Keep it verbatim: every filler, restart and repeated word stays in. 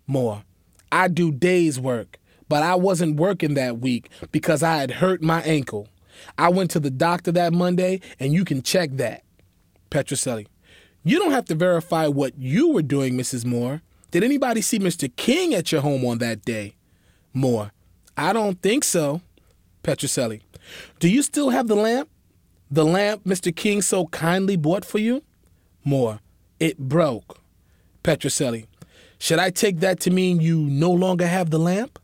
Moore: I do days work, but I wasn't working that week because I had hurt my ankle. I went to the doctor that Monday, and you can check that. Petrocelli: You don't have to verify what you were doing, Missus Moore. Did anybody see Mister King at your home on that day? Moore: I don't think so. Petrocelli: Do you still have the lamp? The lamp Mister King so kindly bought for you? Moore: It broke. Petrocelli: Should I take that to mean you no longer have the lamp?